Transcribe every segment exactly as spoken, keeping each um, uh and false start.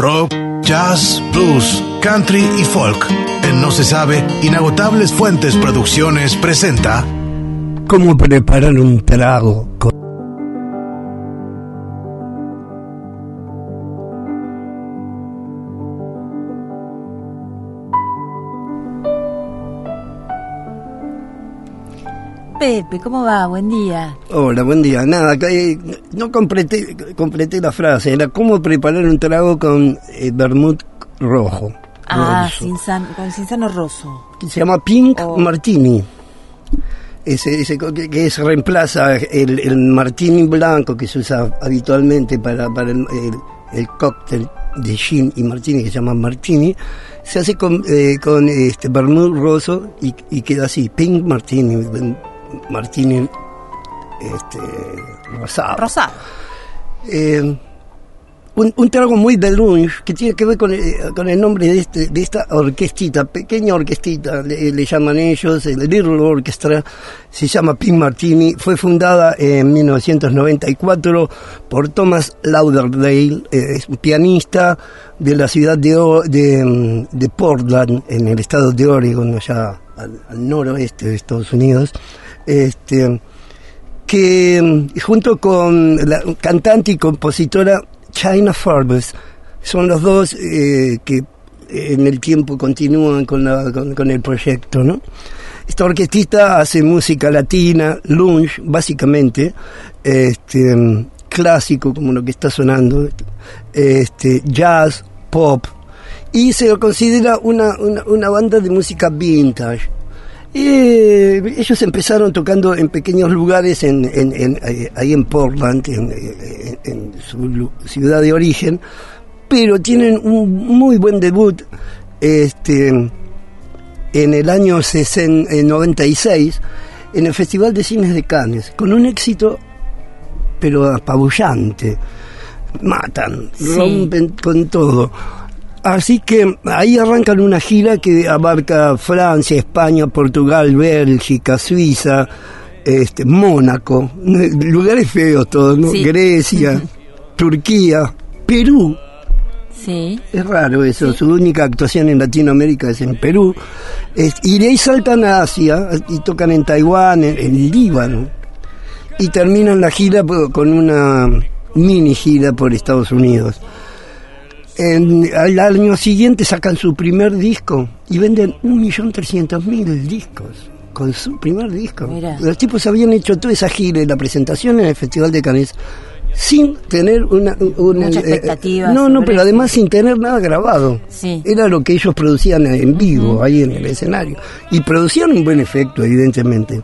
rock, jazz, blues, country y folk. En No se sabe, Inagotables Fuentes Producciones presenta ¿Cómo preparar un trago con... Pepe, ¿cómo va? Buen día. Hola, buen día. Nada, que, no completé, completé la frase. Era ¿cómo preparar un trago con eh, vermut rojo? Ah, roso, cinzano, con cinzano roso. que se llama Pink Oh. Martini. Ese, ese que, que es, reemplaza el, el martini blanco que se usa habitualmente para, para el, el, el cóctel de gin y martini, que se llama martini. Se hace con, eh, con este vermut roso y, y queda así, Pink Martini. Martini este, rosado. Rosado. Eh, un, un trago muy de lunch que tiene que ver con el, con el nombre de, este, de esta orquestita, pequeña orquestita, le, le llaman ellos, el Little Orchestra, se llama Pink Martini, fue fundada en mil novecientos noventa y cuatro por Thomas Lauderdale, eh, es un pianista de la ciudad de, o, de, de Portland, en el estado de Oregon, allá al, al noroeste de Estados Unidos. Este, que junto con la cantante y compositora China Forbes son los dos eh, que en el tiempo continúan con, la, con, con el proyecto, ¿no? Esta orquestista hace música latina, lunch, básicamente, este, clásico como lo que está sonando, este, jazz, pop, y se lo considera una, una, una banda de música vintage. Eh, ellos empezaron tocando en pequeños lugares en, en, en, ahí en Portland, en, en, en su ciudad de origen, pero tienen un muy buen debut este, en el año noventa y seis en el Festival de Cines de Cannes, con un éxito pero apabullante. Matan, sí, rompen con todo. Así que ahí arrancan una gira que abarca Francia, España, Portugal, Bélgica, Suiza, este, Mónaco, lugares feos todos, ¿no? Sí. Grecia, Turquía, Perú. Sí. Es raro eso, sí. Su única actuación en Latinoamérica es en Perú. Es, y de ahí saltan a Asia y tocan en Taiwán, en, en Líbano. Y terminan la gira con una mini gira por Estados Unidos. En, al año siguiente sacan su primer disco y venden un millón trescientos mil discos con su primer disco. Mira. Los tipos habían hecho toda esa gira y la presentación en el Festival de Cannes sin tener una, una mucha expectativa. Eh, no, no, pero eso. además sin tener nada grabado. Sí. Era lo que ellos producían en vivo, uh-huh, ahí en el escenario. Y producían un buen efecto, evidentemente.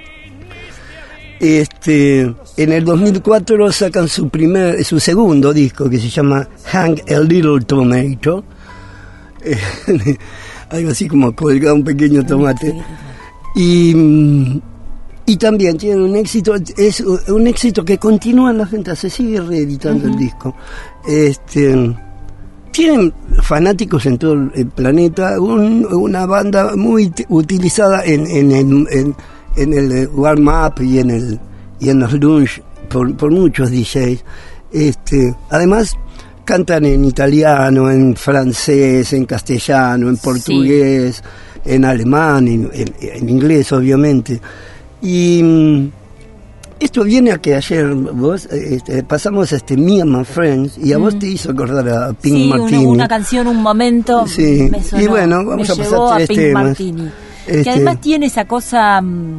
Este, en el dos mil cuatro sacan su primer, su segundo disco que se llama Hang a Little Tomato, eh, algo así como colgar un pequeño tomate, y, y también tiene un éxito, es un éxito que continúa en las ventas, se sigue reeditando, uh-huh, el disco. Este, tienen fanáticos en todo el planeta, un, una banda muy t- utilizada en, en, en, en en el warm-up y en el y en los lunch por, por muchos D Js. Este, además cantan en italiano, en francés, en castellano, en portugués, sí, en alemán, en, en, en inglés obviamente. Y mm, esto viene a que ayer vos este, pasamos a este Me and My Friends y a mm. vos te hizo acordar a Pink sí, Martini. Una, una canción, un momento, sí, me sonó, y bueno, vamos me a llevó pasar a tres Pink temas. Martini. Este, que además tiene esa cosa,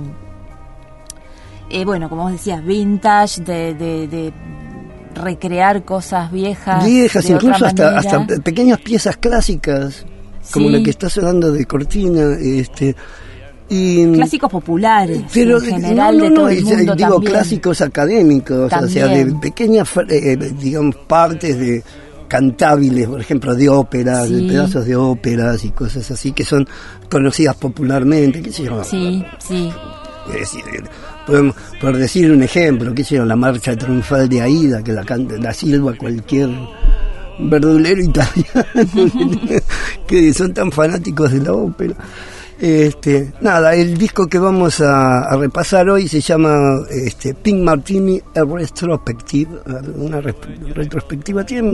eh, bueno, como vos decías, vintage, de, de, de recrear cosas viejas. Viejas, incluso hasta, hasta manera. pequeñas piezas clásicas, como sí, la que está sonando de cortina. Este, y, clásicos populares, pero, en general, no, no, de todo no, el mundo digo también. clásicos académicos, o sea, de pequeñas, eh, digamos, partes de cantables, por ejemplo, de óperas, sí, de pedazos de óperas y cosas así que son conocidas popularmente, qué sé yo. Sí, sí. Es decir, podemos, por decir un ejemplo, qué sé yo, la marcha triunfal de Aida, que la canta, la silba cualquier verdulero italiano, que son tan fanáticos de la ópera. Este, nada, el disco que vamos a, a repasar hoy se llama este, Pink Martini, a Retrospective, una re- retrospectiva. Tiene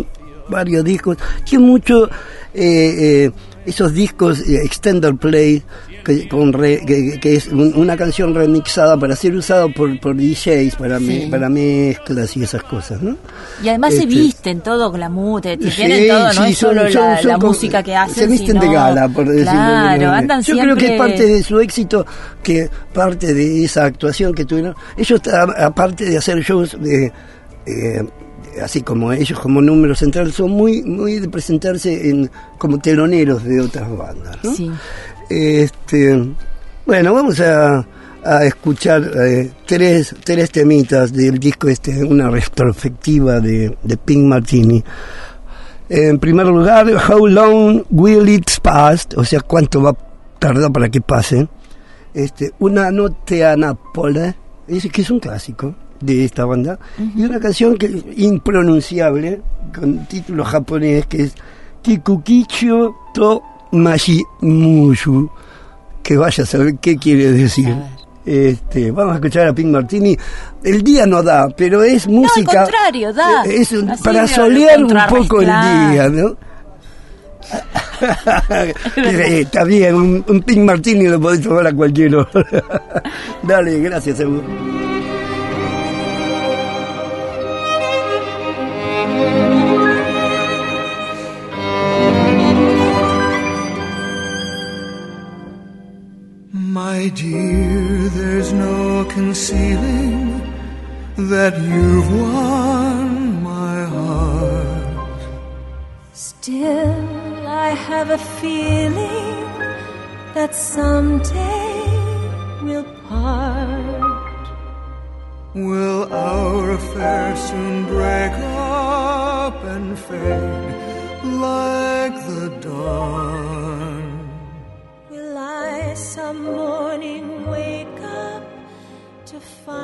varios discos. Tiene mucho eh, eh, esos discos eh, extended play, que, con re, que, que es un, una canción remixada para ser usado por, por D Js, para, sí. me, para mezclas y esas cosas, ¿no? Y además este, se visten todo glamour, te, te sí, tienen todo, no sí, es son, solo son, la, son la con, música que hacen, se visten sino, de gala, por decirlo. Claro, andan Yo siempre... creo que es parte de su éxito, que parte de esa actuación que tuvieron. Ellos, aparte de hacer shows de... Eh, así como ellos como número central, son muy muy de presentarse en como teloneros de otras bandas, ¿no? Sí. Este, bueno, vamos a, a escuchar eh, tres tres temitas del disco este, una retrospectiva de, de Pink Martini. En primer lugar, How Long Will It Pass, o sea, cuánto va a tardar para que pase. Este, Una Notte a Nápoles, es que es un clásico de esta banda, uh-huh. y una canción que es impronunciable, con título japonés, que es Kikukicho to Mashimushu, que vaya a saber qué quiere decir. Este, vamos a escuchar a Pink Martini. El día no da, pero es música. No, al contrario, da. Es un, para solear un poco el día, ¿no? Está bien, un, un Pink Martini lo podés tomar a cualquier hora. Dale, gracias, Ebu. My dear, there's no concealing that you've won my heart. Still, I have a feeling that someday we'll part. Will our affair soon break up and fade like the dawn? Will I some morning wake up to find